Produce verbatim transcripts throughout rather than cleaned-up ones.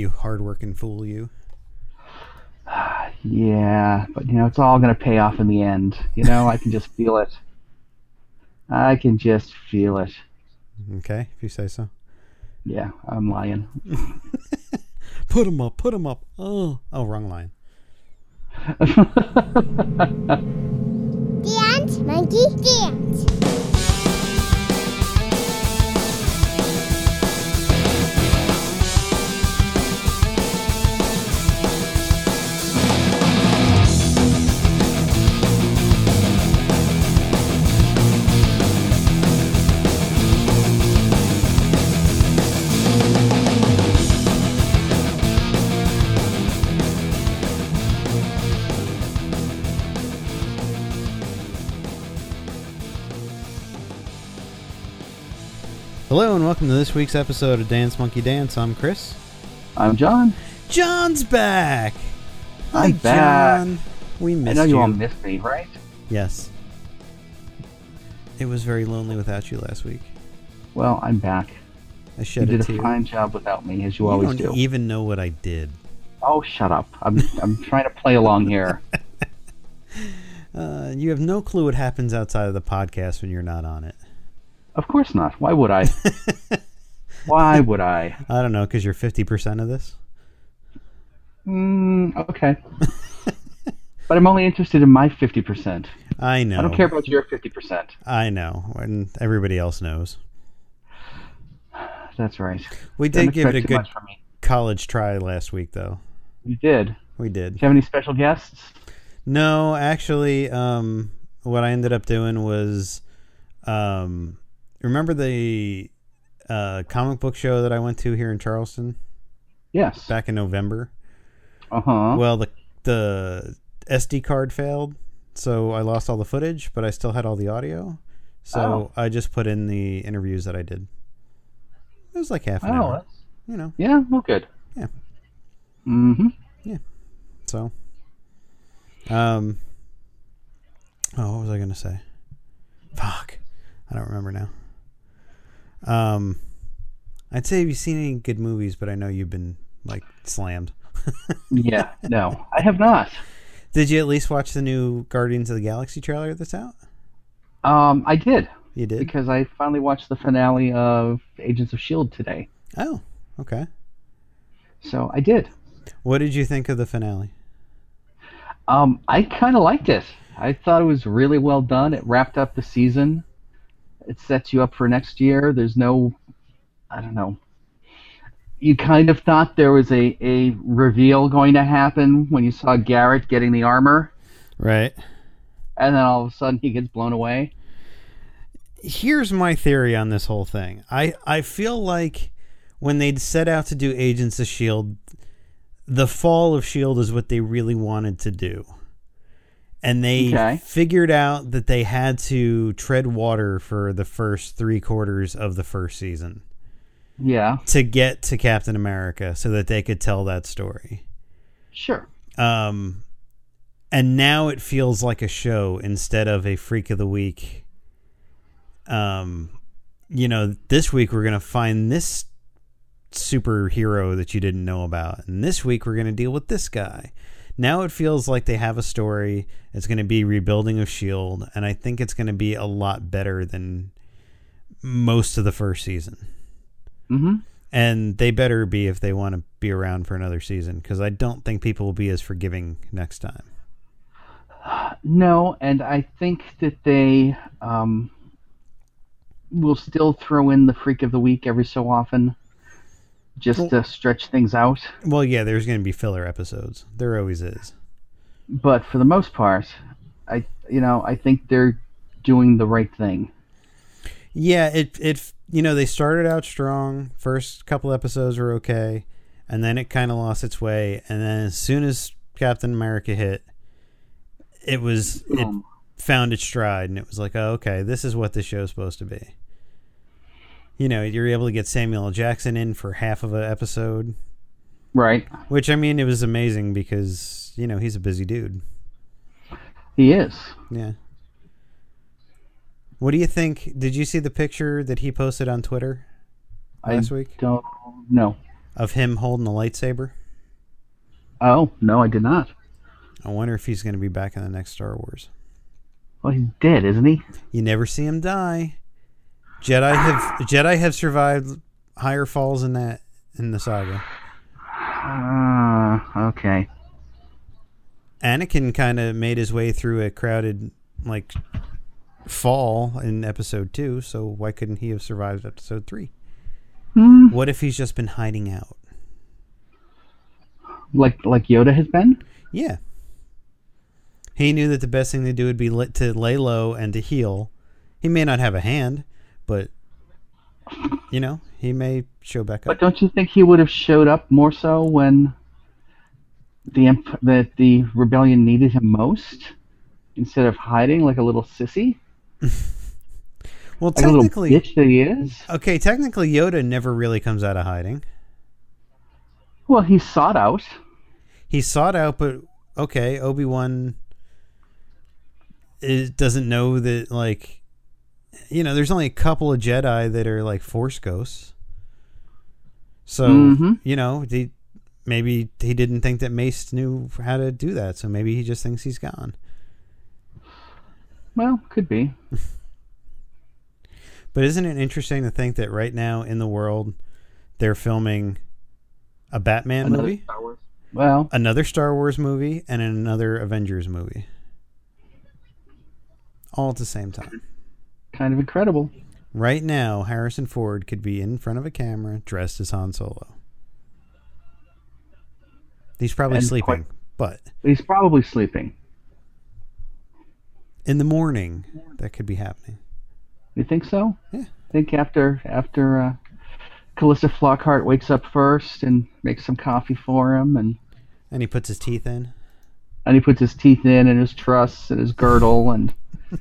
You hard-working fool, you. Yeah, but you know, it's all going to pay off in the end. You know, I can just feel it. I can just feel it. Okay, if you say so. Yeah, I'm lying. Put him up, put him up. Oh, oh, wrong line. Dance, monkey, dance. Hello and welcome to this week's episode of Dance Monkey Dance. I'm Chris. I'm John. John's back. Hi, I'm back. John. We missed I know you. you all missed me, right? Yes. It was very lonely without you last week. Well, I'm back. I shed You a did tear. a fine job without me, as you, You always don't do. even know what I did. Oh, shut up. I'm I'm trying to play along here. Uh, you have no clue what happens outside of the podcast when you're not on it. Of course not. Why would I? Why would I? I don't know, because you're fifty percent of this? Mm, okay. But I'm only interested in my fifty percent. I know. I don't care about your fifty percent. I know, and everybody else knows. That's right. We Don't did give it a expect too good much from me. college try last week, though. You did. We did. Do you have any special guests? No, actually, um, what I ended up doing was, um, remember the uh, comic book show that I went to here in Charleston Yes. back in November? Uh-huh. Well, the the S D card failed, so I lost all the footage, but I still had all the audio. So Oh. I just put in the interviews that I did. It was like half an Oh, hour, that's... you know. Yeah, well, good. Yeah. Mm-hmm. So, um, oh, what was I gonna say? Fuck, I don't remember now. Um, I'd say have you seen any good movies, but I know you've been like slammed. Yeah, no, I have not. Did you at least watch the new Guardians of the Galaxy trailer that's out? Um, I did, You did? because I finally watched the finale of Agents of S H I E L D today. Oh, okay. So I did. What did you think of the finale? Um, I kind of liked it. I thought it was really well done. It wrapped up the season. It sets you up for next year. There's no, I don't know. You kind of thought there was a, a reveal going to happen when you saw Garrett getting the armor, Right. and then all of a sudden he gets blown away. Here's my theory on this whole thing. I, I feel like when they set out to do Agents of S H I E L D, the fall of S H I E L D is what they really wanted to do. And they Okay. figured out that they had to tread water for the first three quarters of the first season Yeah, to get to Captain America so that they could tell that story. sure. Um, and now it feels like a show instead of a freak of the week. Um, you know, this week we're going to find this superhero that you didn't know about. And this week we're going to deal with this guy. Now it feels like they have a story. It's going to be rebuilding of S H I E L D. And I think it's going to be a lot better than most of the first season. Mm-hmm. And they better be if they want to be around for another season, because I don't think people will be as forgiving next time. No, and I think that they um, will still throw in the Freak of the Week every so often, just Well- to stretch things out. Well, yeah, there's going to be filler episodes. There always is. But for the most part, I you know I think they're doing the right thing. Yeah, it it you know, they started out strong. First couple episodes were okay, and then it kind of lost its way. And then as soon as Captain America hit, it was it Um, found its stride, and it was like, oh, okay, this is what this show's supposed to be. You know, you're able to get Samuel L. Jackson in for half of an episode, right. which, I mean, it was amazing because, you know, he's a busy dude. He is. Yeah. What do you think? Did you see the picture that he posted on Twitter last I week? don't know. of him holding the lightsaber. Oh, no, I did not. I wonder if he's going to be back in the next Star Wars. Well, he's dead, isn't he? You never see him die. Jedi have Jedi have survived higher falls in that in the saga. Uh, okay. Anakin kind of made his way through a crowded like fall in episode two, so why couldn't he have survived episode three? Hmm. What if he's just been hiding out? Like like Yoda has been? Yeah. He knew that the best thing to do would be lit to lay low and to heal. He may not have a hand, but you know, he may show back up. But don't you think he would have showed up more so when the imp- that the rebellion needed him most, instead of hiding like a little sissy? Well, Like a little technically, bitch that he is. okay, technically Yoda never really comes out of hiding. Well, he's sought out. He's sought out, but okay, Obi-Wan is, doesn't know that, like, you know, there's only a couple of Jedi that are like Force ghosts. So, Mhm. you know, they, maybe he didn't think that Mace knew how to do that, so maybe he just thinks he's gone. Well, could be. But isn't it interesting to think that right now in the world they're filming a Batman Another movie, Star Wars. Well, another Star Wars movie, and another Avengers movie, all at the same time? kind of incredible. Right now, Harrison Ford could be in front of a camera dressed as Han Solo. He's probably And sleeping, quite- but He's probably sleeping. in the morning, that could be happening. You think so? Yeah. I think after after uh, Calista Flockhart wakes up first and makes some coffee for him, and And he puts his teeth in. and he puts his teeth in and his truss and his girdle, and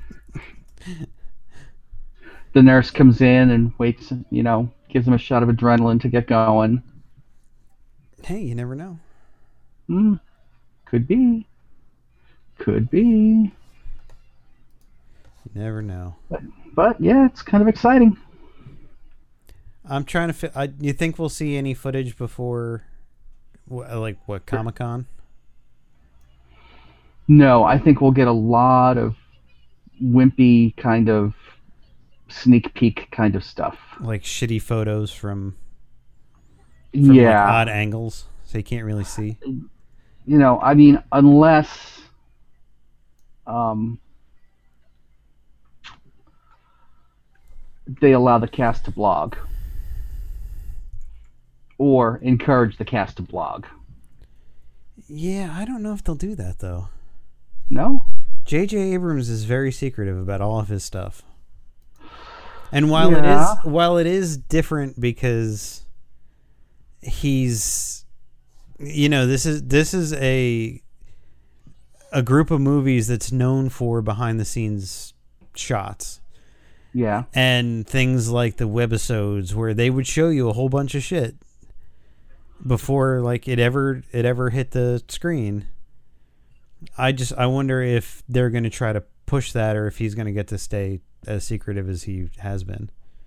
the nurse comes in and waits, you know, gives him a shot of adrenaline to get going. Hey, you never know. Hmm. Could be. Could be. You never know. But, but yeah, it's kind of exciting. I'm trying to fit. I, you think we'll see any footage before, wh- like what, Comic-Con? No, I think we'll get a lot of wimpy kind of sneak peek kind of stuff. Like shitty photos from, from like Yeah. odd angles, so you can't really see. You know, I mean, unless um, they allow the cast to blog or encourage the cast to blog. Yeah, I don't know if they'll do that though. No? J J. Abrams is very secretive about all of his stuff. And while Yeah. it is while it is different because he's, you know, this is this is a a group of movies that's known for behind the scenes shots Yeah. and things like the webisodes where they would show you a whole bunch of shit before like it ever it ever hit the screen. I just I wonder if they're going to try to push that or if he's going to get to stay as secretive as he has been.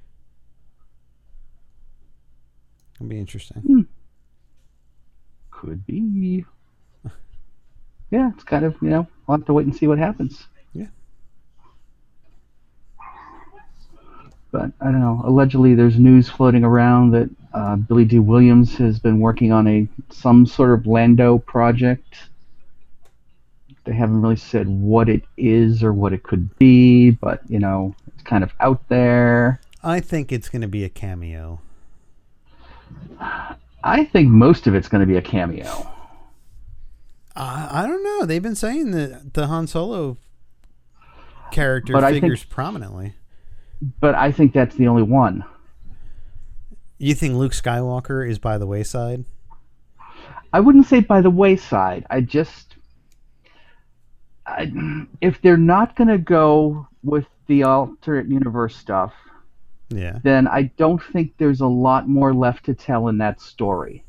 It'll be interesting. Hmm. Could be. Yeah, it's kind of, you know, we'll have to wait and see what happens. Yeah. But I don't know. Allegedly, there's news floating around that uh, Billy D. Williams has been working on a some sort of Lando project. They haven't really said what it is or what it could be, but you know, it's kind of out there. I think it's going to be a cameo. I think most of it's going to be a cameo. I I don't know. They've been saying that the Han Solo character But I think- figures prominently. But I think that's the only one. You think Luke Skywalker is by the wayside? I wouldn't say by the wayside. I just, I, if they're not going to go with the alternate universe stuff, Yeah. then I don't think there's a lot more left to tell in that story.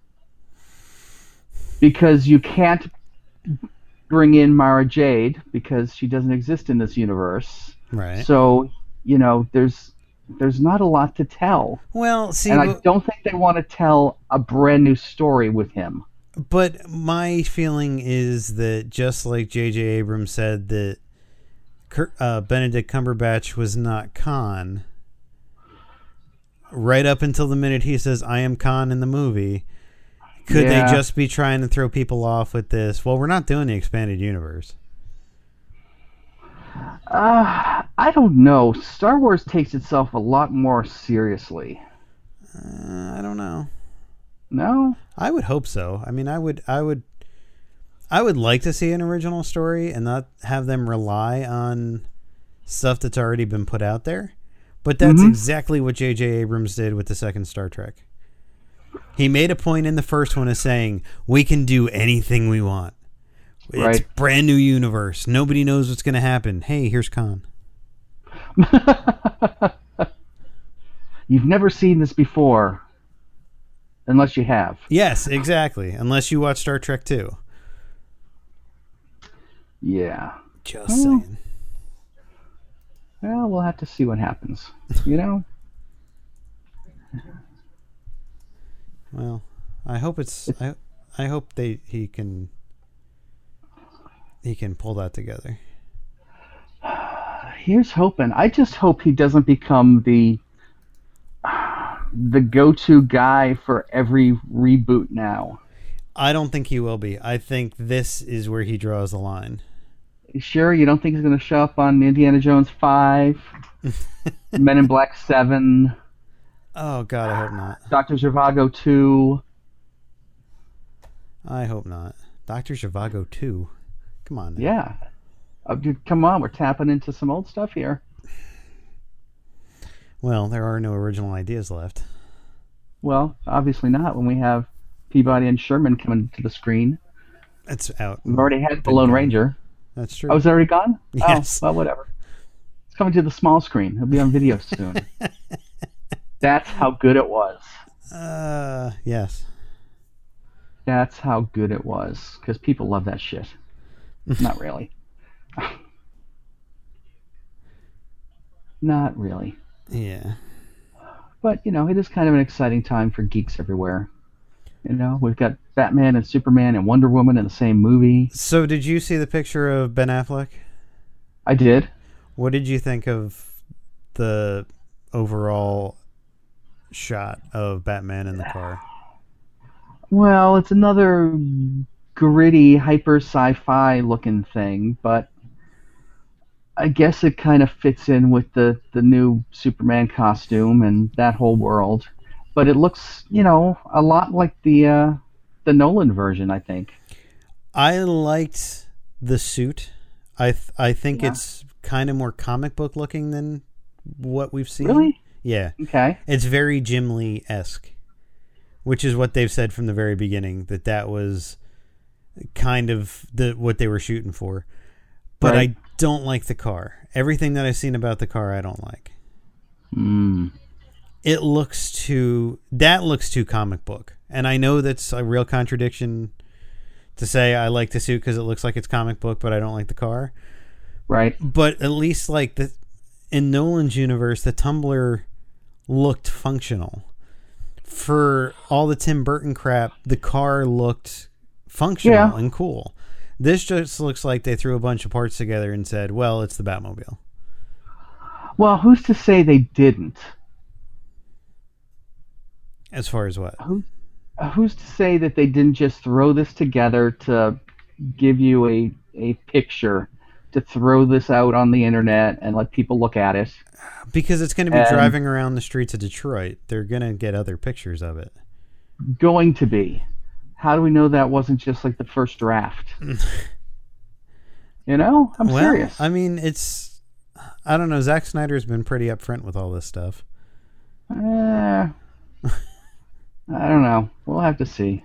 Because you can't bring in Mara Jade because she doesn't exist in this universe. Right. So, you know, there's there's not a lot to tell. Well, see, And I but, don't think they want to tell a brand new story with him. but my feeling is that just like J J. Abrams said that Cur- uh, Benedict Cumberbatch was not Khan, right up until the minute he says, I am Khan in the movie, could Yeah. they just be trying to throw people off with this? Well, we're not doing the expanded universe. Uh, I don't know. Star Wars takes itself a lot more seriously. Uh, I don't know. No? I would hope so. I mean, I would, I would, I would like to see an original story and not have them rely on stuff that's already been put out there. But that's Mhm. exactly what J J. Abrams did with the second Star Trek. He made a point in the first one of saying, we can do anything we want. It's Right. brand new universe. Nobody knows what's going to happen. Hey, here's Khan. You've never seen this before. Unless you have. Yes, exactly. Unless you watch Star Trek two. Yeah. Just Hmm. saying. Well, we'll have to see what happens. You know? Well, I hope it's. I, I hope they he can. He can pull that together. Here's hoping. I just hope he doesn't become the the go-to guy for every reboot now. I don't think he will be. I think this is where he draws the line. You sure you don't think he's going to show up on Indiana Jones five, Men in Black seven, Oh God, I hope not. Doctor Zhivago two? I hope not. Doctor Zhivago two. Come on. Now. Yeah. Oh, dude, come on, we're tapping into some old stuff here. Well, there are no original ideas left. Well, obviously not when we have Peabody and Sherman coming to the screen. It's out. We've already had The Been Lone gone. Ranger. That's true. Oh, is it already gone? Yes. Oh, well, whatever. It's coming to the small screen. It'll be on video soon. That's how good it was. Uh, yes. That's how good it was. Because people love that shit. Not really. Not really. Yeah. But, you know, it is kind of an exciting time for geeks everywhere. You know, we've got Batman and Superman and Wonder Woman in the same movie. So, did you see the picture of Ben Affleck? I did. What did you think of the overall shot of Batman in the car? Well, it's another gritty, hyper sci-fi looking thing, but I guess it kind of fits in with the, the new Superman costume and that whole world. But it looks, you know, a lot like the uh, the Nolan version, I think. I liked the suit. I th- I think Yeah. it's kind of more comic book looking than what we've seen. Really? Yeah. Okay. It's very Jim Lee-esque, which is what they've said from the very beginning, that that was kind of the what they were shooting for. But Right. I don't like the car. Everything that I've seen about the car, I don't like. Mm. It looks too... That looks too comic book. And I know that's a real contradiction to say I like the suit because it looks like it's comic book, but I don't like the car. Right. But at least like the in Nolan's universe, the Tumbler looked functional. For all the Tim Burton crap, the car looked functional Yeah. and cool. This just looks like they threw a bunch of parts together and said, well, it's the Batmobile. Well, who's to say they didn't? As far as what? Who, who's to say that they didn't just throw this together to give you a, a picture, to throw this out on the internet and let people look at it? Because it's going to be And- driving around the streets of Detroit. They're going to get other pictures of it. Going to be. How do we know that wasn't just like the first draft? You know? I'm well, serious. I mean, it's... I don't know. Zack Snyder's been pretty upfront with all this stuff. Eh, I don't know. We'll have to see.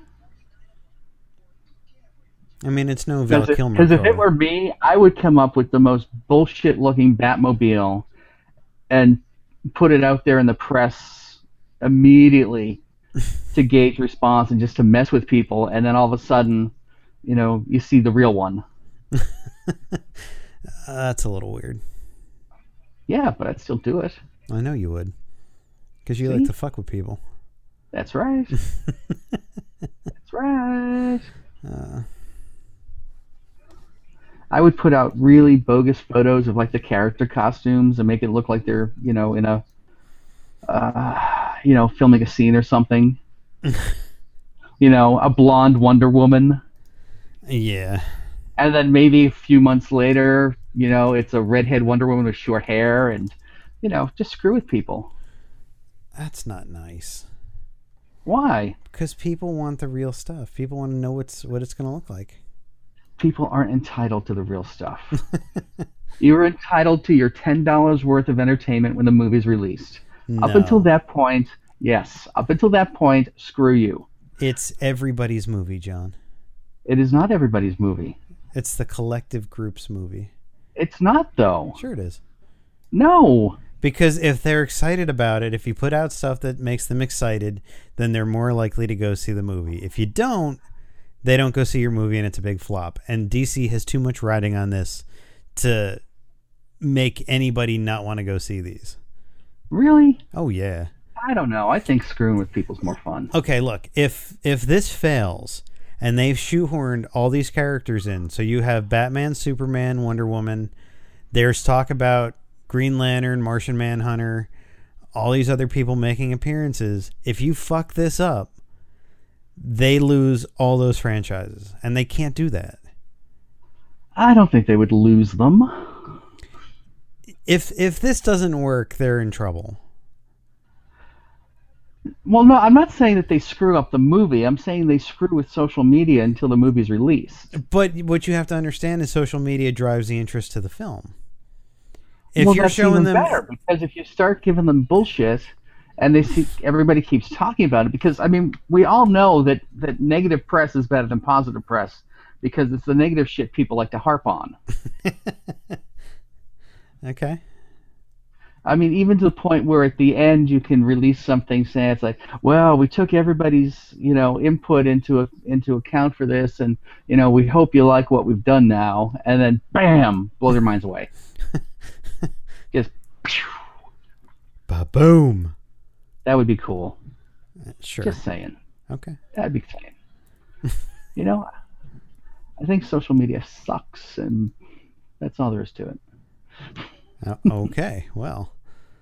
I mean, it's no Val Because Kilmer. if it car. were me, I would come up with the most bullshit-looking Batmobile and put it out there in the press immediately to gauge response and just to mess with people, and then all of a sudden, you know, you see the real one. Uh, that's a little weird. Yeah, but I'd still do it. I know you would. Because you See? like to fuck with people. That's right. That's right. Uh, I would put out really bogus photos of like the character costumes and make it look like they're, you know, in a, uh, you know, filming a scene or something. You know, a blonde Wonder Woman. yeah. And then maybe a few months later, you know, it's a redhead Wonder Woman with short hair and, you know, just screw with people. That's not nice. Why? Because people want the real stuff. People want to know what's what it's going to look like. People aren't entitled to the real stuff. You're entitled to your ten dollars worth of entertainment when the movie's released. No. Up until that point, yes. Up until that point, screw you. It's everybody's movie, John. It is not everybody's movie. It's the collective group's movie. It's not, though. Sure it is. No. Because if they're excited about it, if you put out stuff that makes them excited, then they're more likely to go see the movie. If you don't, they don't go see your movie and it's a big flop. And D C has too much riding on this to make anybody not want to go see these. Really? Oh, yeah. I don't know. I think screwing with people's more fun. Okay, look, if if this fails and they've shoehorned all these characters in, so you have Batman, Superman, Wonder Woman, there's talk about Green Lantern, Martian Manhunter, all these other people making appearances. If you fuck this up, they lose all those franchises, and they can't do that. I don't think they would lose them. If if this doesn't work, they're in trouble. Well, no, I'm not saying that they screw up the movie. I'm saying they screw with social media until the movie's released. But what you have to understand is social media drives the interest to the film. If well, you're that's showing even them better, because if you start giving them bullshit and they see everybody keeps talking about it, because I mean, we all know that, that negative press is better than positive press because it's the negative shit people like to harp on. Okay. I mean, even to the point where at the end you can release something saying it's like, well, we took everybody's, you know, input into a, into account for this, and you know, we hope you like what we've done now, and then bam, blow their minds away. Just ba-boom. That would be cool. Sure. Just saying. Okay. That'd be saying. You know, I think social media sucks, and that's all there is to it. Uh, okay. Well.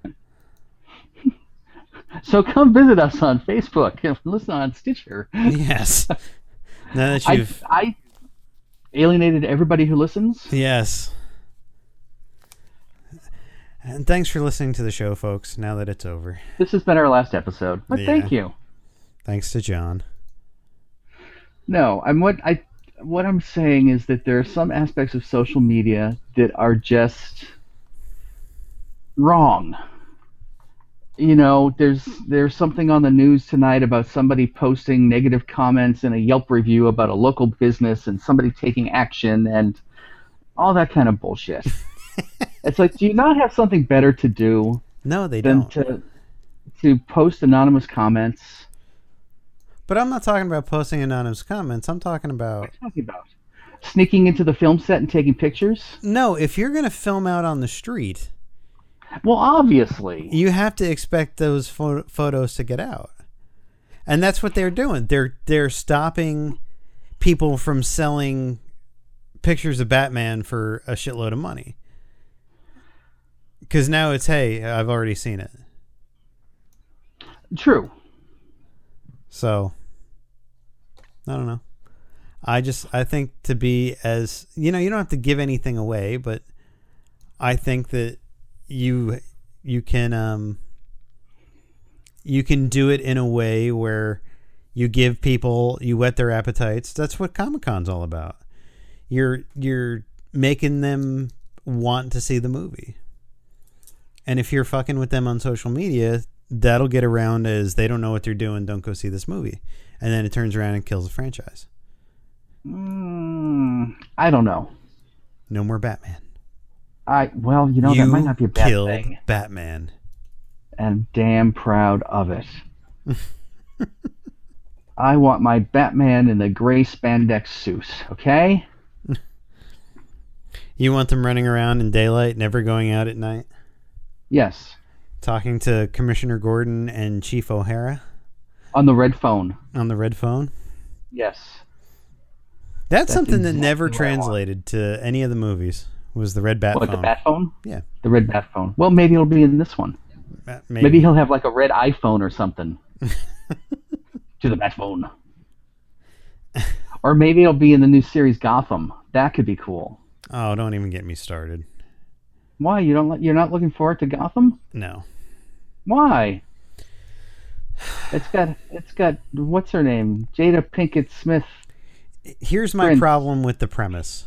So come visit us on Facebook and listen on Stitcher. Yes. Now that I, you've. I alienated everybody who listens. Yes. And thanks for listening to the show, folks, now that it's over. This has been our last episode, but Yeah. thank you. Thanks to John. No, I'm what I what I'm saying is that there are some aspects of social media that are just wrong. You know, there's there's something on the news tonight about somebody posting negative comments in a Yelp review about a local business and somebody taking action and all that kind of bullshit. It's like, do you not have something better to do No, they than don't. to to post anonymous comments? But I'm not talking about posting anonymous comments. I'm talking What are about... you talking about? Sneaking into the film set and taking pictures? No, if you're going to film out on the street, Well, obviously. you have to expect those pho- photos to get out. And that's what they're doing. They're they're stopping people from selling pictures of Batman for a shitload of money. Because now it's, hey, I've already seen it. True. So, I don't know. I just, I think to be as, you know, you don't have to give anything away, but I think that you, you can, um, you can do it in a way where you give people, you whet their appetites. That's what Comic-Con's all about. You're, you're making them want to see the movie. And if you're fucking with them on social media, that'll get around as they don't know what they're doing, don't go see this movie. And then it turns around and kills the franchise. Mm, I don't know. No more Batman. I well, you know, you that might not be a bad killed thing. Batman. And I'm damn proud of it. I want my Batman in the gray spandex suit, okay? You want them running around in daylight, never going out at night? Yes. talking to Commissioner Gordon and Chief O'Hara On the red phone. on the red phone. Yes. That's, That's something that exactly never what I want. translated to any of the movies. Was the red bat What, phone? the bat phone? Yeah. The red bat phone. Well, maybe it'll be in this one. Uh, Maybe, Maybe. he'll have like a red iPhone or something. To the bat phone. Or maybe it'll be in the new series Gotham. That could be cool. Oh, don't even get me started. Why? You don't? li- You're not looking forward to Gotham? No. Why? It's got. It's got. What's her name? Jada Pinkett Smith. Here's my Prince. problem with the premise.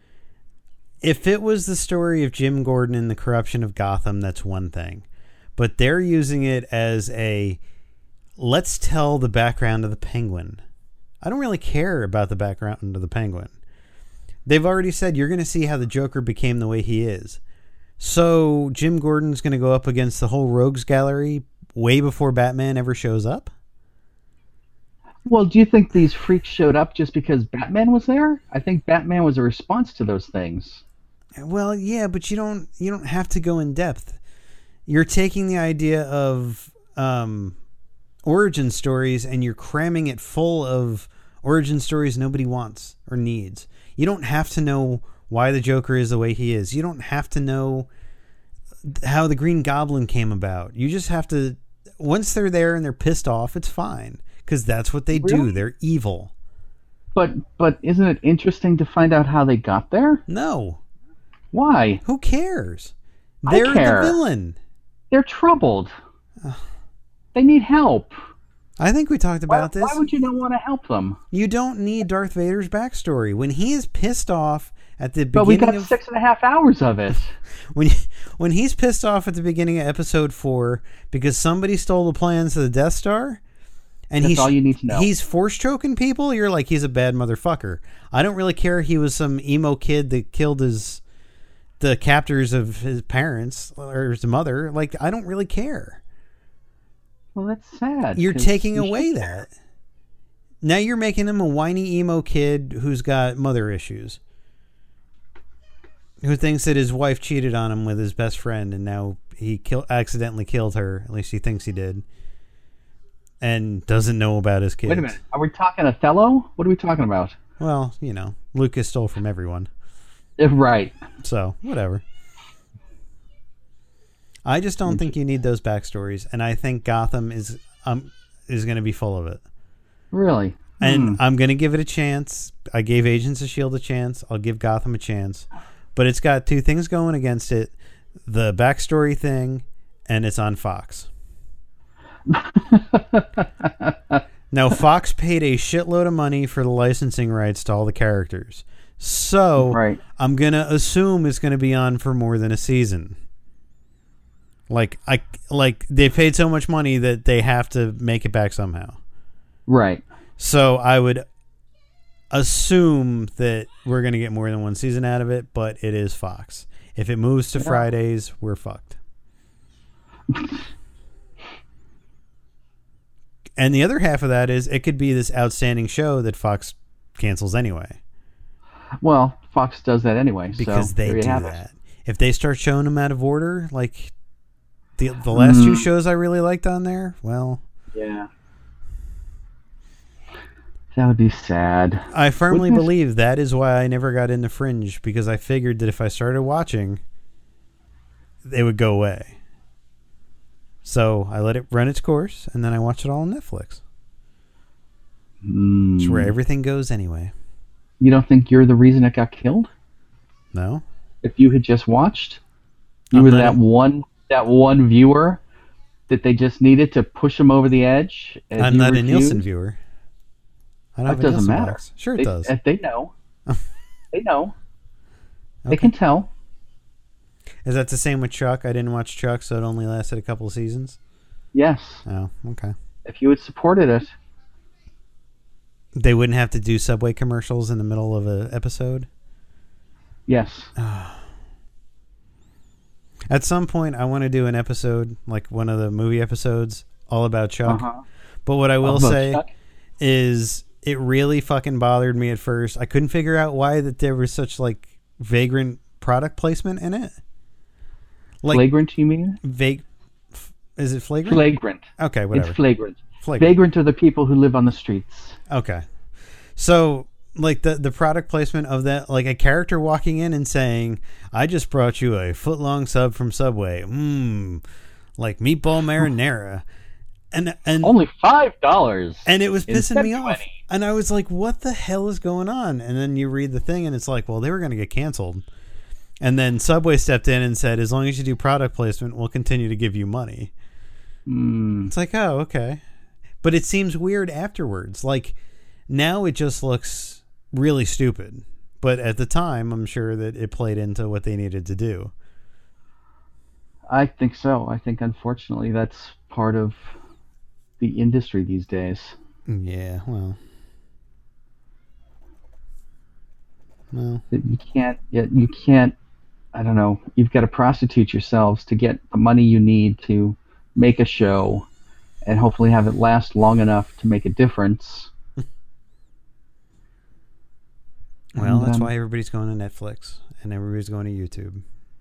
If it was the story of Jim Gordon and the corruption of Gotham, that's one thing. But they're using it as a, let's tell the background of the Penguin. I don't really care about the background of the Penguin. They've already said you're going to see how the Joker became the way he is. So Jim Gordon's going to go up against the whole rogues gallery way before Batman ever shows up? Well, do you think these freaks showed up just because Batman was there? I think Batman was a response to those things. Well, yeah, but you don't you don't have to go in depth. You're taking the idea of um, origin stories and you're cramming it full of origin stories nobody wants or needs. You don't have to know why the Joker is the way he is. You don't have to know how the Green Goblin came about. You just have to, once they're there and they're pissed off, it's fine. Because that's what they do. Really? They're evil. But but isn't it interesting to find out how they got there? No. Why? Who cares? I They're care. the villain. They're troubled. They need help. I think we talked Why, about this. why would you not want to help them? You don't need Darth Vader's backstory. When he is pissed off at the But we beginning got of six and a half hours of it. when when he's pissed off at the beginning of episode four because somebody stole the plans of the Death Star, and That's he's all you need to know. he's force choking people, you're like, he's a bad motherfucker. I don't really care he was some emo kid that killed his the captors of his parents or his mother. Like, I don't really care. Well, that's sad. You're 'cause taking you away should- that. Now you're making him a whiny emo kid who's got mother issues. Who thinks that his wife cheated on him with his best friend and now he kill, accidentally killed her. At least he thinks he did. And doesn't know about his kids. Wait a minute. Are we talking Othello? What are we talking about? Well, you know, Lucas stole from everyone. Uh, Right. So, whatever. I just don't think you need those backstories. And I think Gotham is um is going to be full of it. Really? And Hmm. I'm going to give it a chance. I gave Agents of S H I E L D a chance. I'll give Gotham a chance. But it's got two things going against it. The backstory thing, and it's on Fox. Now, Fox paid a shitload of money for the licensing rights to all the characters. So, Right. I'm going to assume it's going to be on for more than a season. Like, I, like they paid so much money that they have to make it back somehow. Right. So I would assume that we're going to get more than one season out of it, but it is Fox. If it moves to Yeah. Fridays, we're fucked. And the other half of that is it could be this outstanding show that Fox cancels anyway. Well, Fox does that anyway. Because so they there you do have it. that. If they start showing them out of order, like the the last two Mm. shows I really liked on there, well, Yeah. That would be sad. I firmly Wouldn't this- believe that is why I never got into Fringe, because I figured that if I started watching, they would go away. So I let it run its course, and then I watched it all on Netflix. Mm. It's where everything goes anyway. You don't think you're the reason it got killed? No? If you had just watched, you I'm were not that a- one that one viewer that they just needed to push them over the edge. and I'm you not a refused? Nielsen viewer. I don't That have a doesn't Nielsen matter. box. Sure it They, does. if they know. They know. They Okay. can tell. Is that the same with Chuck? I didn't watch Chuck, so it only lasted a couple of seasons. Yes. Oh, okay. If you had supported it. They wouldn't have to do Subway commercials in the middle of an episode? Yes. At some point, I want to do an episode, like one of the movie episodes, all about Chuck. Uh-huh. But what I will All about say Chuck? is it really fucking bothered me at first. I couldn't figure out why that there was such like vagrant product placement in it. Like Flagrant, you mean? vague, f- Is it flagrant? Flagrant. Okay, whatever. It's flagrant. Flagrant. Vagrant are the people who live on the streets. Okay. So, like, the, the product placement of that, like a character walking in and saying, I just brought you a foot-long sub from Subway. Mmm, like meatball marinara. And, and Only five dollars. And it was pissing instead me of off. twenty. And I was like, what the hell is going on? And then you read the thing, and it's like, well, they were going to get canceled. And then Subway stepped in and said, as long as you do product placement, we'll continue to give you money. Mm. It's like, oh, okay. But it seems weird afterwards. Like, now it just looks really stupid. But at the time, I'm sure that it played into what they needed to do. I think so. I think, unfortunately, that's part of the industry these days. Yeah, well. Well. You can't, you can't, I don't know, you've got to prostitute yourselves to get the money you need to make a show and hopefully have it last long enough to make a difference. Well, and, that's um, why everybody's going to Netflix and everybody's going to YouTube.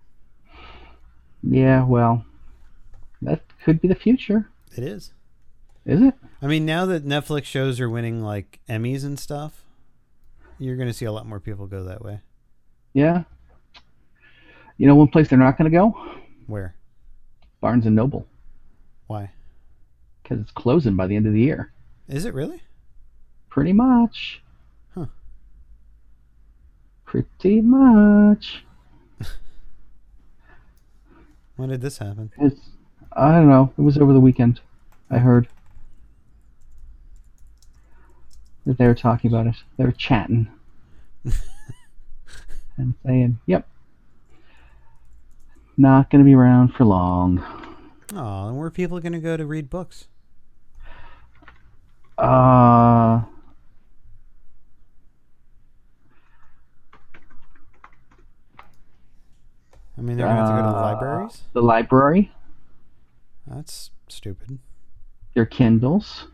Yeah, well, that could be the future. It is. Is it? I mean, now that Netflix shows are winning like Emmys and stuff, you're going to see a lot more people go that way. Yeah. You know one place they're not going to go? Where? Barnes and Noble. Why? Because it's closing by the end of the year. Is it really? Pretty much. Huh. Pretty much. When did this happen? It's, I don't know. It was over the weekend. I heard that they were talking about it. They were chatting and saying, "Yep, not going to be around for long." Oh, and where are people going to go to read books? Uh, I mean, they're going to have to go to the uh, libraries? The library. That's stupid. Their Kindles.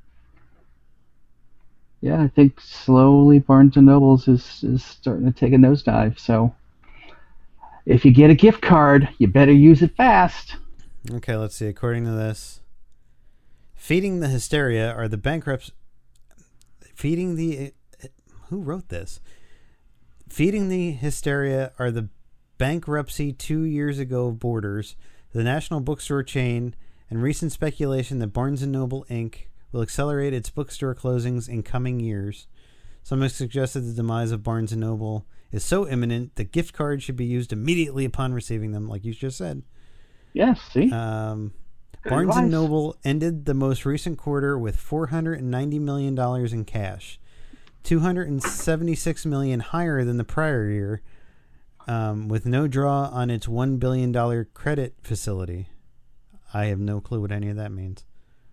Yeah, I think slowly Barnes and Nobles is, is starting to take a nosedive. So if you get a gift card, you better use it fast. Okay, let's see. According to this, feeding the hysteria are the bankrupts. Feeding the. Who wrote this? Feeding the hysteria are the bankruptcy two years ago of Borders, the national bookstore chain, and recent speculation that Barnes and Noble Incorporated will accelerate its bookstore closings in coming years. Some have suggested the demise of Barnes and Noble is so imminent that gift cards should be used immediately upon receiving them, like you just said. Yes, see? Um, Good Barnes and advice. Noble ended the most recent quarter with four hundred ninety million dollars in cash, two hundred seventy-six million dollars higher than the prior year, um, with no draw on its one billion dollars credit facility. I have no clue what any of that means.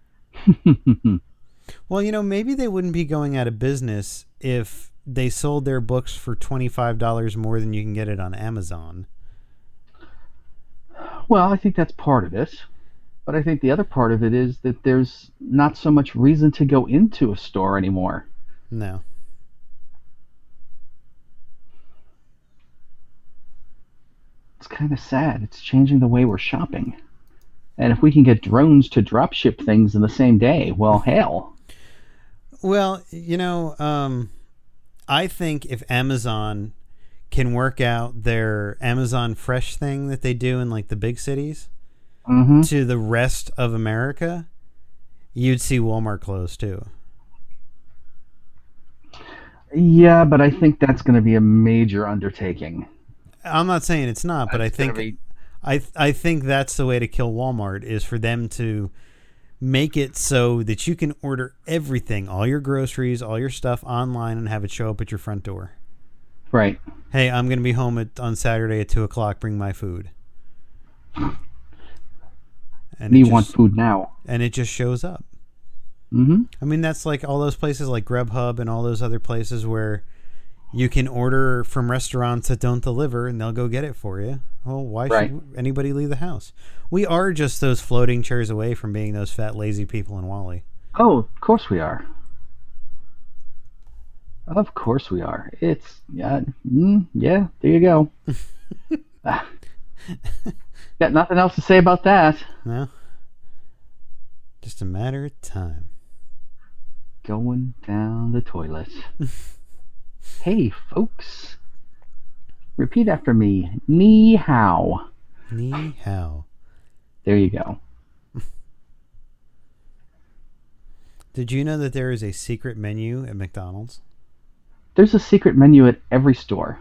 Well, you know, maybe they wouldn't be going out of business if they sold their books for twenty-five dollars more than you can get it on Amazon. Well, I think that's part of it. But I think the other part of it is that there's not so much reason to go into a store anymore. No. It's kind of sad. It's changing the way we're shopping. And if we can get drones to drop ship things in the same day, well, hell. Well, you know, um, I think if Amazon can work out their Amazon Fresh thing that they do in like the big cities Mm-hmm. to the rest of America, you'd see Walmart close too. Yeah, but I think that's going to be a major undertaking. I'm not saying it's not, but I That's think gonna be- I I think that's the way to kill Walmart, is for them to make it so that you can order everything, all your groceries, all your stuff online, and have it show up at your front door. Right. Hey, I'm going to be home at, on Saturday at two o'clock. Bring my food. And Me it just, want food now. and it just shows up. Mm-hmm. I mean, that's like all those places like Grubhub and all those other places where you can order from restaurants that don't deliver and they'll go get it for you. Well, why Right. should anybody leave the house? We are just those floating chairs away from being those fat, lazy people in Wally. Oh, of course we are. Of course we are. It's, yeah, mm, yeah, there you go. Ah. Got nothing else to say about that. No? Just a matter of time. Going down the toilet. Hey, folks. Repeat after me. Ni hao. Ni hao. There you go. Did you know that there is a secret menu at McDonald's? There's a secret menu at every store.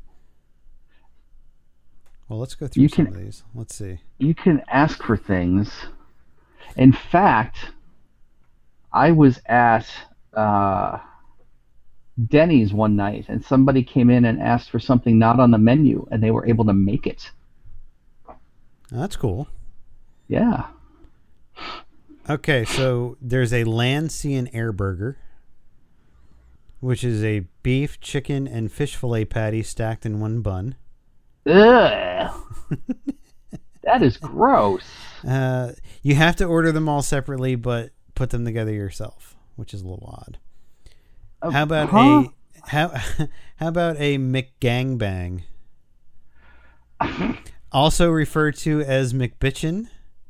Well, let's go through You some can- of these. Let's see. You can ask for things. In fact, I was at uh, Denny's one night, and somebody came in and asked for something not on the menu, and they were able to make it. That's cool. Yeah. Okay, so there's a land, sea, and air burger, which is a beef, chicken, and fish fillet patty stacked in one bun. Ugh. That is gross. Uh, you have to order them all separately, but put them together yourself, which is a little odd. Oh, How about huh? a how how about a McGangbang? Also referred to as McBitchin,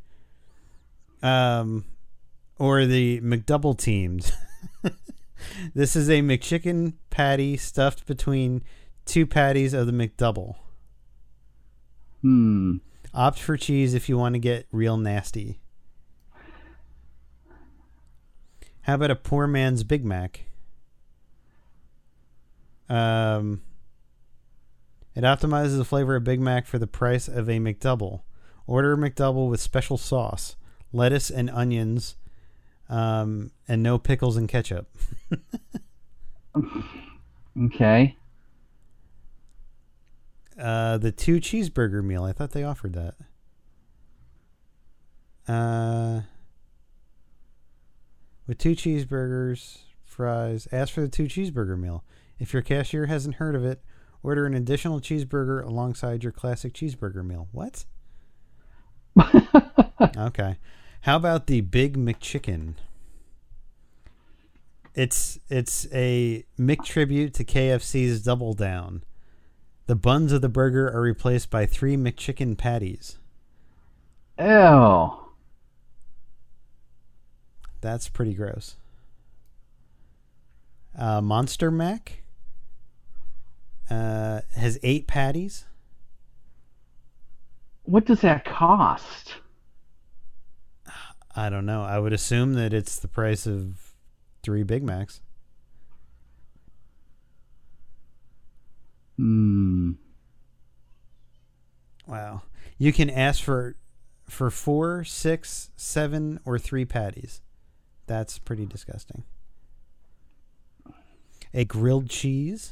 um, or the McDouble teams. This is a McChicken patty stuffed between two patties of the McDouble. Hmm. Opt for cheese if you want to get real nasty. How about a poor man's Big Mac? Um, it optimizes the flavor of Big Mac for the price of a McDouble. Order a McDouble with special sauce, lettuce and onions, um, and no pickles and ketchup. Okay. Uh, the two cheeseburger meal. I thought they offered that. Uh, with two cheeseburgers, fries, ask for the two cheeseburger meal. If your cashier hasn't heard of it, order an additional cheeseburger alongside your classic cheeseburger meal. What? Okay. How about the Big McChicken? It's it's a McTribute to K F C's Double Down. The buns of the burger are replaced by three McChicken patties. Ew. That's pretty gross. Uh, Monster Mac uh, has eight patties. What does that cost? I don't know. I would assume that it's the price of three Big Macs. Hmm. Wow. You can ask for for four, six, seven, or three patties. That's pretty disgusting. A grilled cheese.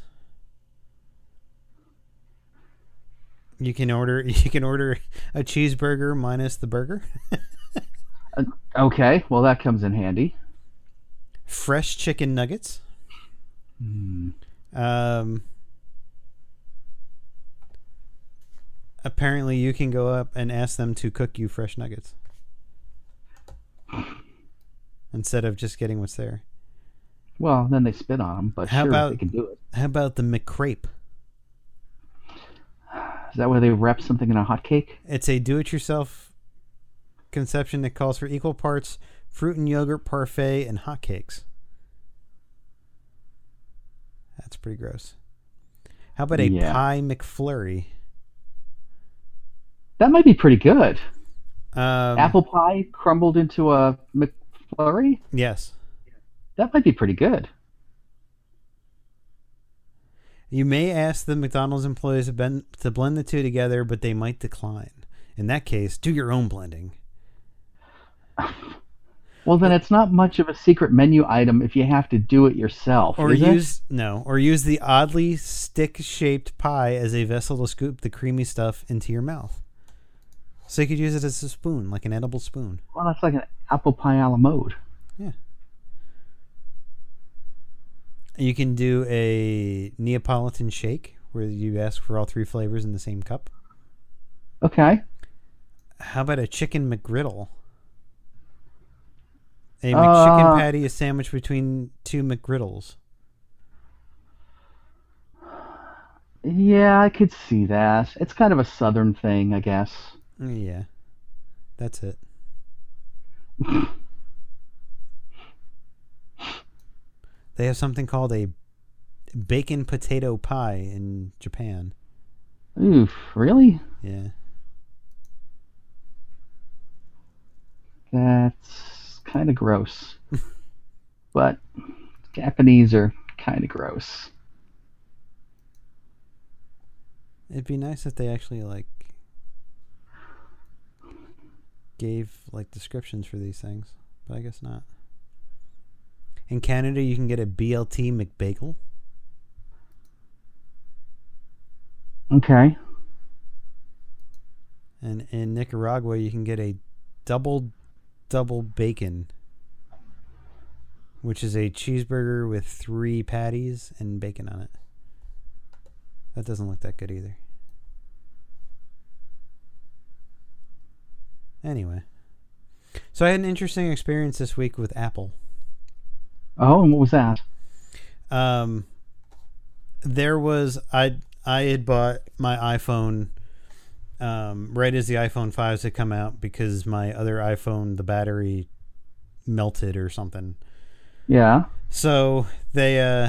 You can order you can order a cheeseburger minus the burger. Uh, okay, well that comes in handy. Fresh chicken nuggets. Hmm. Um Apparently you can go up and ask them to cook you fresh nuggets instead of just getting what's there. Well, then they spit on them, but How sure, about- they can do it. How about the McCrape? Is that where they wrap something in a hot cake? It's a do-it-yourself conception that calls for equal parts fruit and yogurt parfait and hotcakes. That's pretty gross. How about a Yeah. pie McFlurry? That might be pretty good. Um, Apple pie crumbled into a McFlurry? Yes. That might be pretty good. You may ask the McDonald's employees to blend, to blend the two together, but they might decline. In that case, do your own blending. Well, then it's not much of a secret menu item if you have to do it yourself. Or is it? use no, or use the oddly stick-shaped pie as a vessel to scoop the creamy stuff into your mouth. So you could use it as a spoon, like an edible spoon. Well, that's like an apple pie a la mode. Yeah. You can do a Neapolitan shake where you ask for all three flavors in the same cup. Okay. How about a chicken McGriddle? A McChicken Uh, patty is sandwiched between two McGriddles. Yeah, I could see that. It's kind of a southern thing, I guess. Yeah, that's it. They have something called a bacon potato pie in Japan. Oof, really? Yeah. That's kind of gross. But Japanese are kind of gross. It'd be nice if they actually like gave like descriptions for these things, but I guess not. In Canada, you can get a B L T McBagel. Okay. And in Nicaragua, you can get a double double bacon, which is a cheeseburger with three patties and bacon on it. That doesn't look that good either. Anyway. So I had an interesting experience this week with Apple. Oh, and what was that? Um, there was I I had bought my iPhone um, right as the iPhone fives had come out because my other iPhone, the battery melted or something. Yeah. So they uh,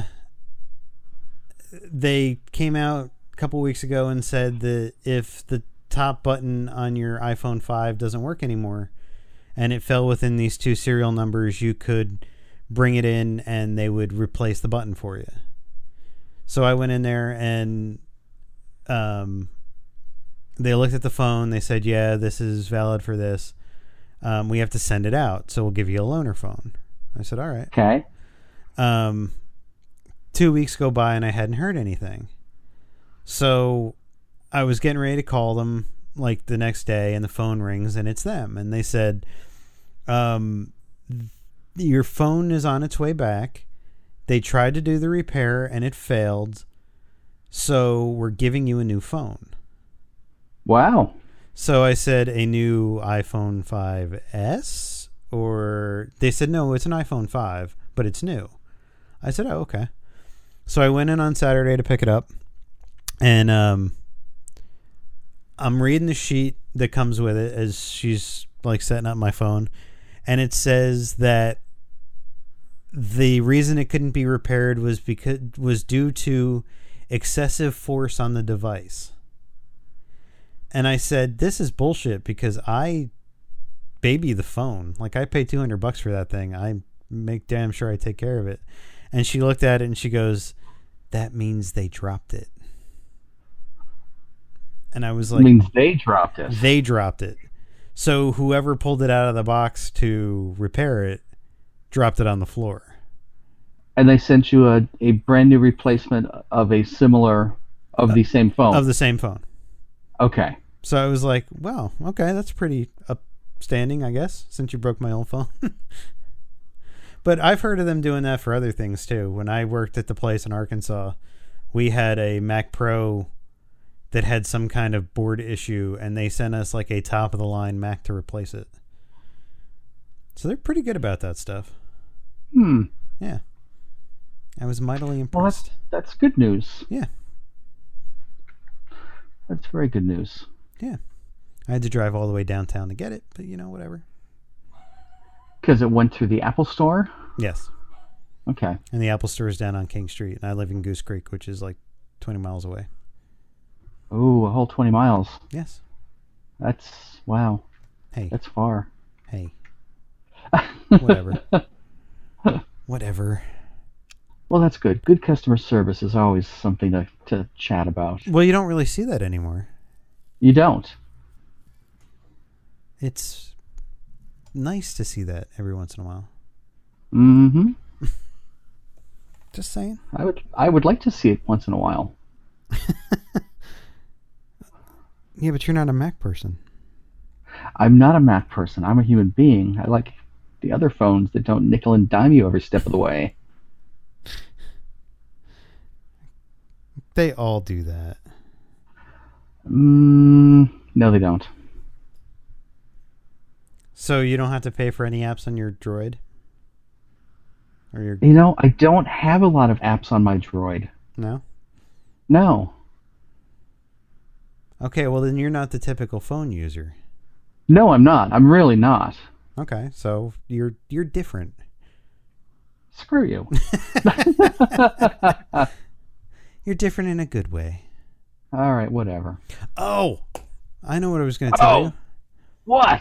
they came out a couple weeks ago and said that if the top button on your iPhone five doesn't work anymore and it fell within these two serial numbers, you could bring it in and they would replace the button for you. So I went in there and um, they looked at the phone. They said, yeah, this is valid for this. Um, we have to send it out. So we'll give you a loaner phone. I said, all right. Okay. Um, two weeks go by and I hadn't heard anything. So I was getting ready to call them like the next day and the phone rings and it's them. And they said, um, your phone is on its way back. They tried to do the repair and it failed. So we're giving you a new phone. Wow. So I said a new iPhone five S, or they said, no, it's an iPhone five, but it's new. I said, oh, okay. So I went in on Saturday to pick it up and, um, I'm reading the sheet that comes with it as she's like setting up my phone. And it says that the reason it couldn't be repaired was because was due to excessive force on the device. And I said, this is bullshit because I baby the phone. Like I paid two hundred bucks for that thing. I make damn sure I take care of it. And she looked at it and she goes, that means they dropped it. And I was like, it means they dropped it. They dropped it. So whoever pulled it out of the box to repair it dropped it on the floor. And they sent you a, a brand new replacement of a similar, of the same phone. Of the same phone. Okay. So I was like, wow, okay, that's pretty upstanding, I guess, since you broke my old phone. But I've heard of them doing that for other things too. When I worked at the place in Arkansas, we had a Mac Pro that had some kind of board issue, and they sent us like a top of the line Mac to replace it. So they're pretty good about that stuff. Hmm. Yeah. I was mightily impressed. Well, that's, that's good news. Yeah. That's very good news. Yeah. I had to drive all the way downtown to get it, but you know, whatever. Because it went through the Apple Store? Yes. Okay. And the Apple Store is down on King Street, and I live in Goose Creek, which is like twenty miles away. Oh, a whole twenty miles. Yes. That's, wow. Hey. That's far. Hey. Whatever. Whatever. Well, that's good. Good customer service is always something to, to chat about. Well, you don't really see that anymore. You don't. It's nice to see that every once in a while. Mm-hmm. Just saying. I would I would like to see it once in a while. Yeah, but you're not a Mac person. I'm not a Mac person. I'm a human being. I like the other phones that don't nickel and dime you every step of the way. They all do that. Mm, no, they don't. So you don't have to pay for any apps on your Droid? Or your... You know, I don't have a lot of apps on my Droid. No? No. Okay, well then you're not the typical phone user. No, I'm not. I'm really not. Okay, so you're you're different. Screw you. You're different in a good way. All right, whatever. Oh, I know what I was going to tell Oh, you. what?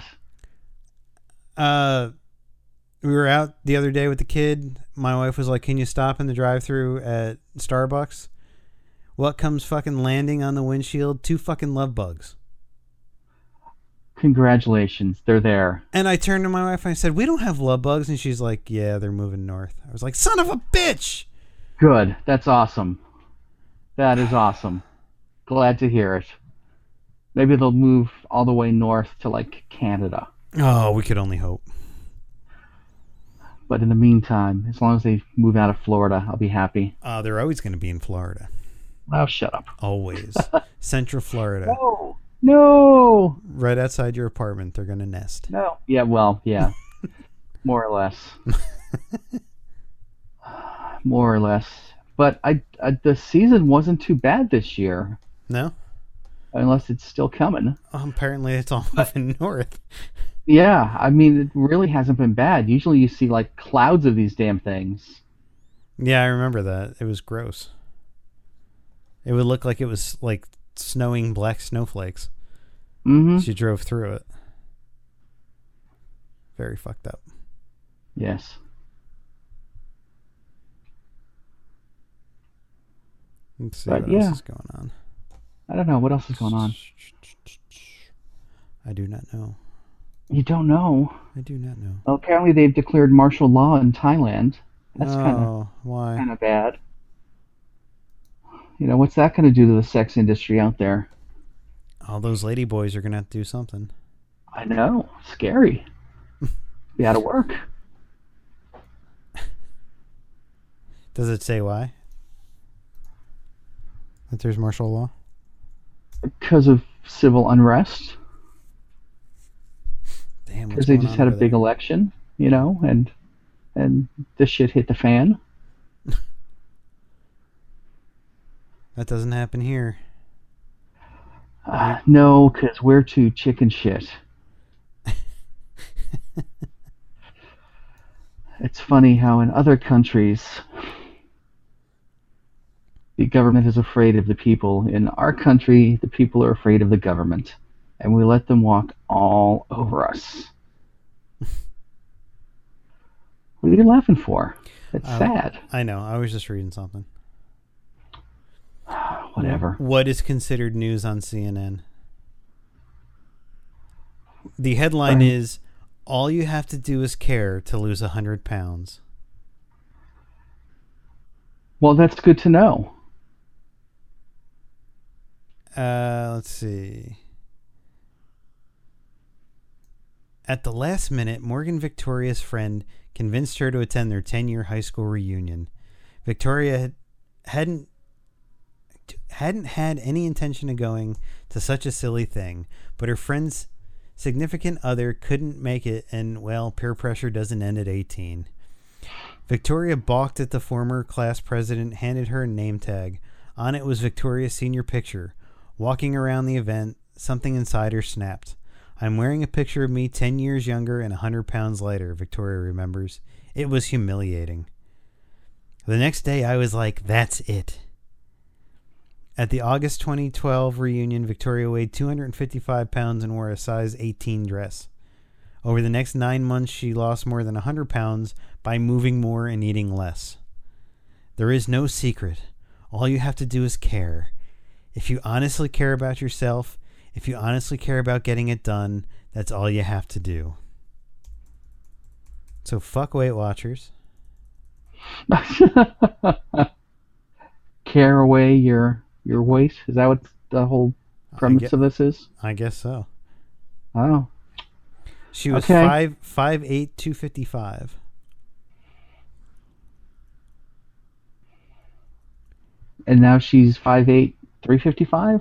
Uh, we were out the other day with the kid. My wife was like, "Can you stop in the drive-thru at Starbucks?" What comes fucking landing on the windshield? Two fucking love bugs. Congratulations, they're there. And I turned to my wife and I said, "We don't have love bugs." And she's like, "Yeah, they're moving north." I was like, "Son of a bitch!" Good. That's awesome. That is awesome. Glad to hear it. Maybe they'll move all the way north to, like, Canada. Oh, we could only hope. But in the meantime, as long as they move out of Florida, I'll be happy. Uh, they're always going to be in Florida. Oh, shut up. Always. Central Florida. No. No. Right outside your apartment, they're going to nest. No. Yeah, well, yeah. More or less. More or less. But I, I, the season wasn't too bad this year. No? Unless it's still coming. Oh, apparently it's all moving north. Yeah, I mean, it really hasn't been bad. Usually you see, like, clouds of these damn things. Yeah, I remember that. It was gross. It would look like it was, like, snowing black snowflakes. Mm-hmm. She drove through it. Very fucked up. Yes. Let's see But, what yeah. else is going on. I don't know. What else is going on? I do not know. You don't know. I do not know. Well, apparently they've declared martial law in Thailand. That's oh, kind of why? kind of bad. You know, what's that going to do to the sex industry out there? All those lady boys are going to have to do something. I know. Scary. Be out of work. Does it say why? That there's martial law? Because of civil unrest. Damn, Because they just had a big there? election, you know, and and the shit hit the fan. That doesn't happen here. Uh, no, because we're too chicken shit. It's funny how in other countries the government is afraid of the people. In our country, the people are afraid of the government, and we let them walk all over us. What are you laughing for? It's Uh, sad. I know. I was just reading something. Whatever. What is considered news on C N N? The headline Um, is, "All you have to do is care to lose one hundred pounds." Well, that's good to know. Uh, let's see. At the last minute, Morgan Victoria's friend convinced her to attend their ten-year high school reunion. Victoria had, hadn't hadn't had any intention of going to such a silly thing, but her friend's significant other couldn't make it, and, well, peer pressure doesn't end at eighteen. Victoria balked at the former class president, handed her a name tag. On it was Victoria's senior picture. Walking around the event, something inside her snapped. "I'm wearing a picture of me ten years younger and one hundred pounds lighter," Victoria remembers. "It was humiliating. The next day I was like, that's it." At the August twenty twelve reunion, Victoria weighed two hundred fifty-five pounds and wore a size eighteen dress. Over the next nine months, she lost more than one hundred pounds by moving more and eating less. There is no secret. All you have to do is care. If you honestly care about yourself, if you honestly care about getting it done, that's all you have to do. So fuck Weight Watchers. Care away your your weight? Is that what the whole premise get- of this is? I guess so. Oh. She was Okay. five five eight two fifty five. And now she's five eight three fifty-five?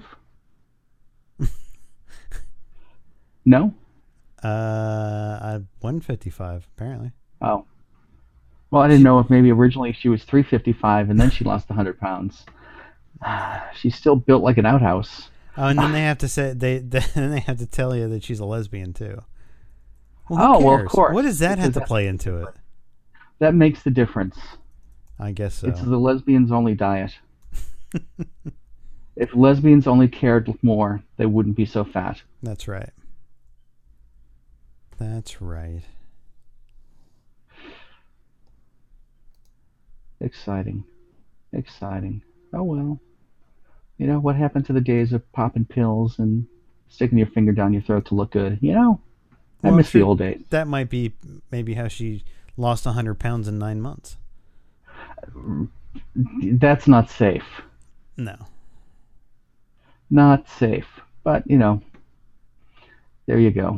No? Uh, uh one fifty five apparently. Oh. Well, I didn't know if maybe originally she was three fifty-five and then she lost one hundred pounds. She's still built like an outhouse. Oh, and then they have to say they then they have to tell you that she's a lesbian too. Well, who Oh, well, of cares? course. What does that have Because to play into it? That makes the difference. I guess so. It's the lesbians only diet. If lesbians only cared more, they wouldn't be so fat. That's right. That's right. Exciting. Exciting. Oh well. You know, what happened to the days of popping pills and sticking your finger down your throat to look good? You know? I Well, miss sure, the old days. That might be maybe how she lost one hundred pounds in nine months. That's not safe. No. Not safe. But, you know, there you go.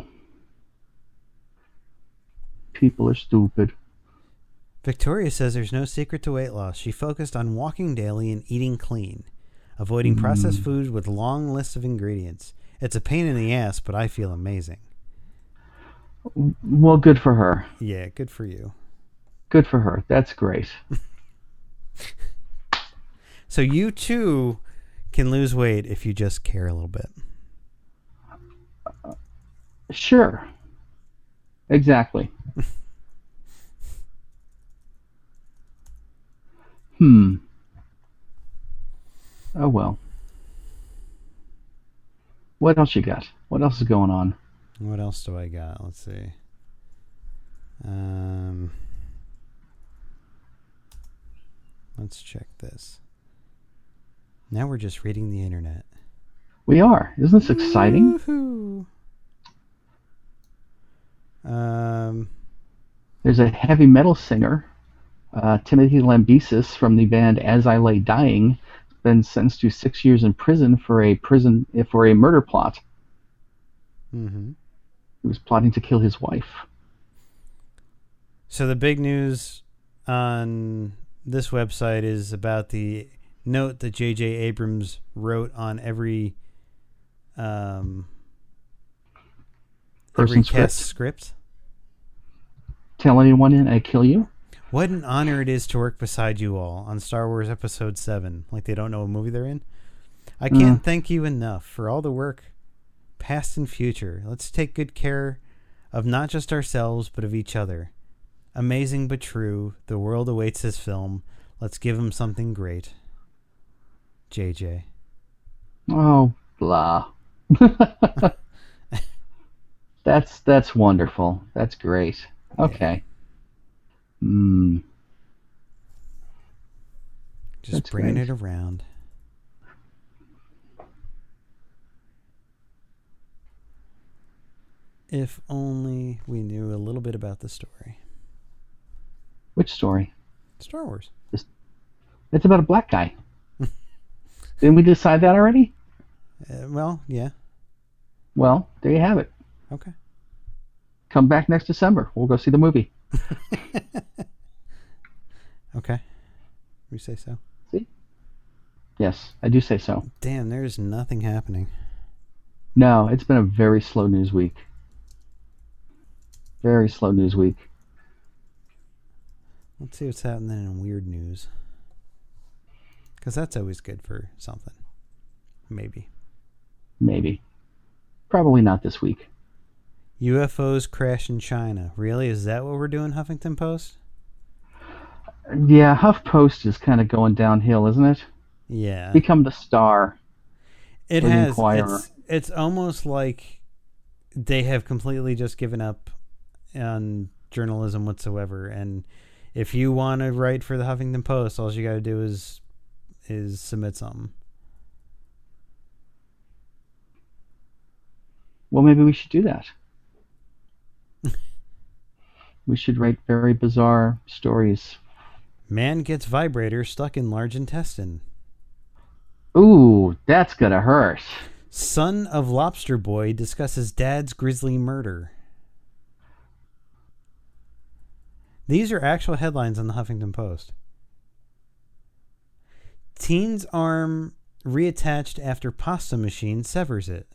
People are stupid. Victoria says there's no secret to weight loss. She focused on walking daily and eating clean, avoiding mm. processed food with long lists of ingredients. It's a pain in the ass, but I feel amazing. Well, good for her. Yeah, good for you. Good for her. That's great. So you too can lose weight if you just care a little bit. Uh, sure. Exactly. Hmm. Oh well. What else you got? What else is going on? What else do I got? Let's see. Um, let's check this. Now we're just reading the internet. We are. Isn't this exciting? Woo-hoo. Um, There's a heavy metal singer, uh, Timothy Lambesis from the band As I Lay Dying, been sentenced to six years in prison for a prison for a murder plot. Mm-hmm. He was plotting to kill his wife. So the big news on this website is about the note that J J Abrams wrote on every um, every cast script. Tell anyone and I kill you. What an honor it is to work beside you all on Star Wars Episode seven. Like they don't know what movie they're in. I can't mm. thank you enough for all the work, past and future. Let's take good care of not just ourselves, but of each other. Amazing but true. The world awaits this film. Let's give him something great. J J. Oh, blah. that's that's wonderful. That's great. Okay. Yeah. Mm. Just that's bringing great. it around. If only we knew a little bit about the story. Which story? Star Wars. It's, it's about a black guy. Didn't we decide that already? Uh, well, yeah. Well, there you have it. Okay. Come back next December. We'll go see the movie. Okay. You say so? See? Yes, I do say so. Damn, there's nothing happening. No, it's been a very slow news week. Very slow news week. Let's see what's happening in weird news. Because that's always good for something. Maybe. Maybe. Probably not this week. U F Os crash in China. Really? Is that what we're doing, Huffington Post? Yeah, HuffPost is kind of going downhill, isn't it? Yeah. Become the star. It has. It's, it's almost like they have completely just given up on journalism whatsoever. And if you want to write for the Huffington Post, all you got to do is is submit something. Well, maybe we should do that. We should write very bizarre stories. Man gets vibrator stuck in large intestine. Ooh, that's gonna hurt. Son of lobster boy discusses dad's grisly murder. These are actual headlines on the Huffington Post. Teen's arm reattached after pasta machine severs it.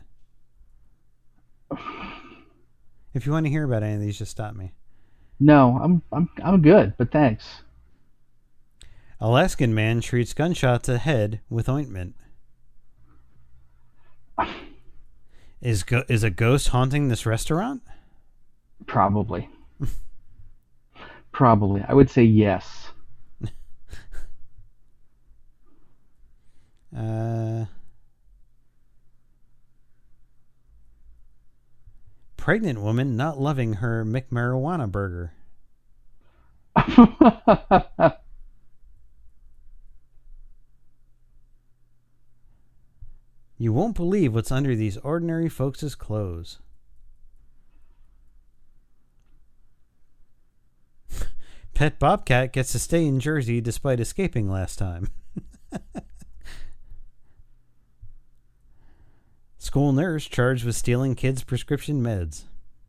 If you want to hear about any of these, just stop me. No, I'm I'm I'm good, but thanks. Alaskan man treats gunshot to head with ointment. Is go- is a ghost haunting this restaurant? Probably. Probably. I would say yes. Uh, pregnant woman not loving her McMarijuana burger. You won't believe what's under these ordinary folks' clothes. Pet bobcat gets to stay in Jersey despite escaping last time. School nurse charged with stealing kids' prescription meds.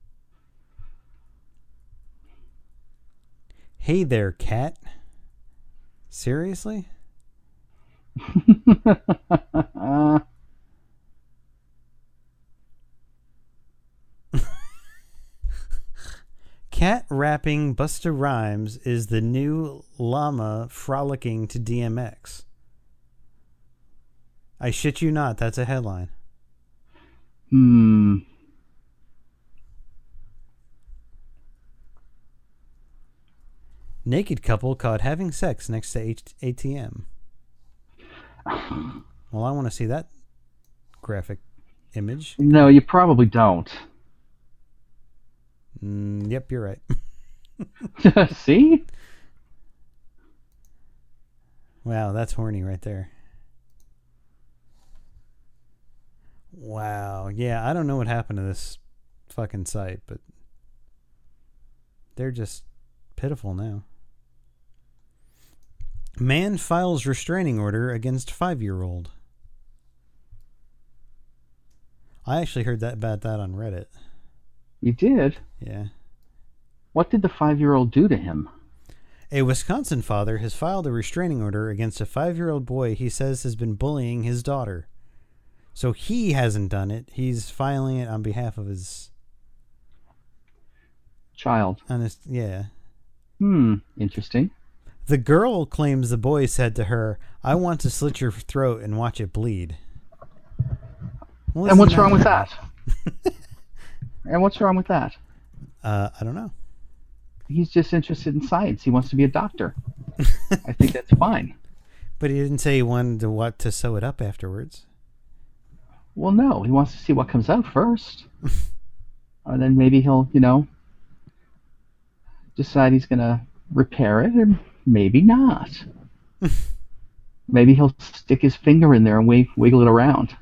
Hey there, cat. Seriously? Cat rapping Busta Rhymes is the new llama frolicking to D M X. I shit you not, that's a headline. Hmm. Naked couple caught having sex next to A T M. Well, I want to see that graphic image. No, you probably don't. Mm, yep, you're right. See? Wow, that's horny right there. Wow. Yeah, I don't know what happened to this fucking site, but they're just pitiful now. Man files restraining order against five-year-old. I actually heard that about that on Reddit. You did? Yeah. What did the five-year-old do to him? A Wisconsin father has filed a restraining order against a five-year-old boy he says has been bullying his daughter. So he hasn't done it. He's filing it on behalf of his... Child. On his, yeah. Hmm, interesting. The girl claims the boy said to her, I want to slit your throat and watch it bleed. Well, and what's wrong with that? And what's wrong with that? Uh, I don't know. He's just interested in science. He wants to be a doctor. I think that's fine. But he didn't say he wanted to what to sew it up afterwards. Well, no. He wants to see what comes out first. And then maybe he'll, you know, decide he's going to repair it, or maybe not. Maybe he'll stick his finger in there and wig- wiggle it around.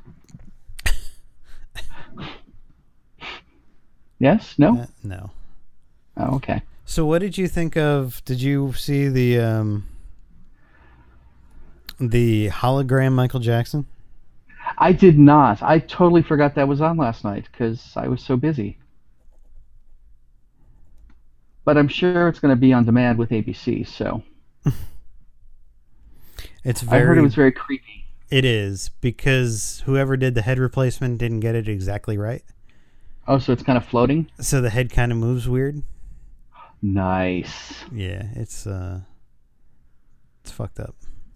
Yes? No? Uh, no. Oh, okay. So what did you think of, did you see the um, the hologram Michael Jackson? I did not. I totally forgot that was on last night because I was so busy. But I'm sure it's going to be on demand with A B C, so. It's very, I heard it was very creepy. It is, because whoever did the head replacement didn't get it exactly right. Oh, so it's kind of floating? So the head kind of moves weird. Nice. Yeah, it's uh, it's fucked up.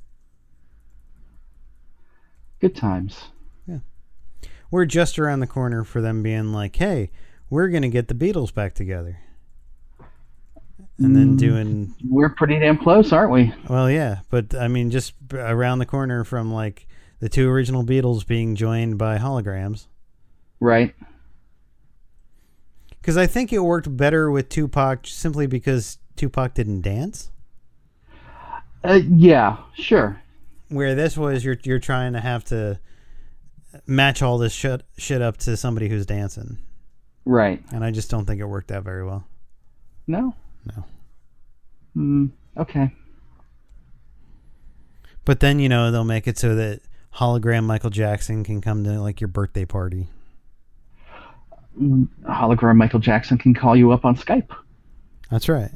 Good times. Yeah. We're just around the corner for them being like, hey, we're going to get the Beatles back together. And then doing... We're pretty damn close, aren't we? Well, yeah, but I mean, just around the corner from like the two original Beatles being joined by holograms. Right. Because I think it worked better with Tupac simply because Tupac didn't dance. Uh, yeah, sure. Where this was, you're you're trying to have to match all this shit shit up to somebody who's dancing. Right. And I just don't think it worked out very well. No? No. Mm, okay. But then, you know, they'll make it so that hologram Michael Jackson can come to like your birthday party. Hologram Michael Jackson can call you up on Skype. That's right.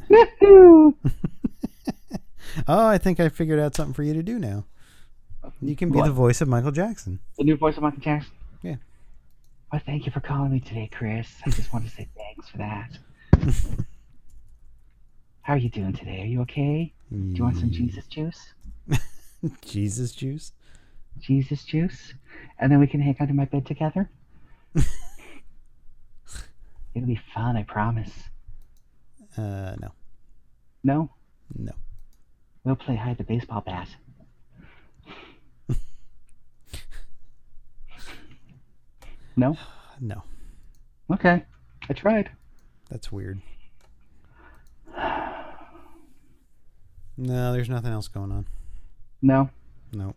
Oh, I think I figured out something for you to do now. You can be What? the voice of Michael Jackson. The new voice of Michael Jackson? Yeah. Well, thank you for calling me today, Chris. I just want to say thanks for that. How are you doing today? Are you okay? Do you want some Jesus juice? Jesus juice? Jesus juice? And then we can hang under my bed together? It'll be fun, I promise. Uh, no. No? No. We'll play hide the baseball bat. No? No. Okay. I tried. That's weird. No, there's nothing else going on. No? Nope.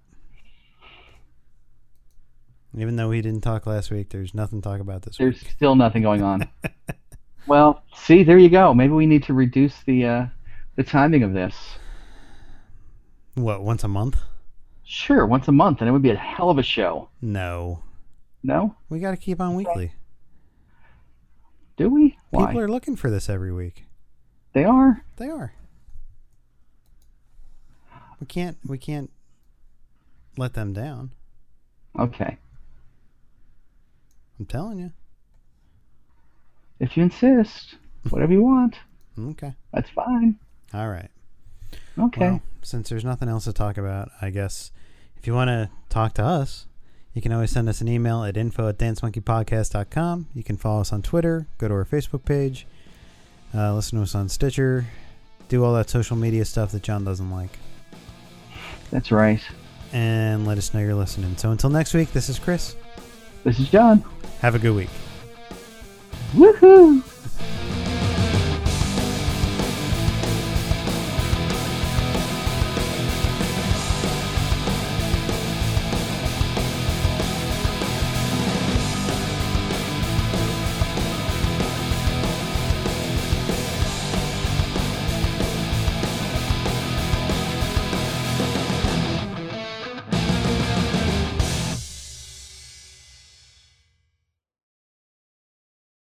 Even though we didn't talk last week, there's nothing to talk about this There's week. still nothing going on. Well, see, there you go. Maybe we need to reduce the uh, the timing of this. What, once a month? Sure, once a month, and it would be a hell of a show. No. No? We got to keep on weekly. Do we? Why? People are looking for this every week. They are? They are. We can't we can't let them down. Okay. I'm telling you. If you insist, whatever you want. Okay. That's fine. All right. Okay. Well, since there's nothing else to talk about, I guess if you want to talk to us, you can always send us an email at info at dance monkey podcast dot com. You can follow us on Twitter, go to our Facebook page, uh, listen to us on Stitcher, do all that social media stuff that John doesn't like, That's right. and let us know you're listening. So until next week, this is Chris. This is John. Have a good week. Woohoo!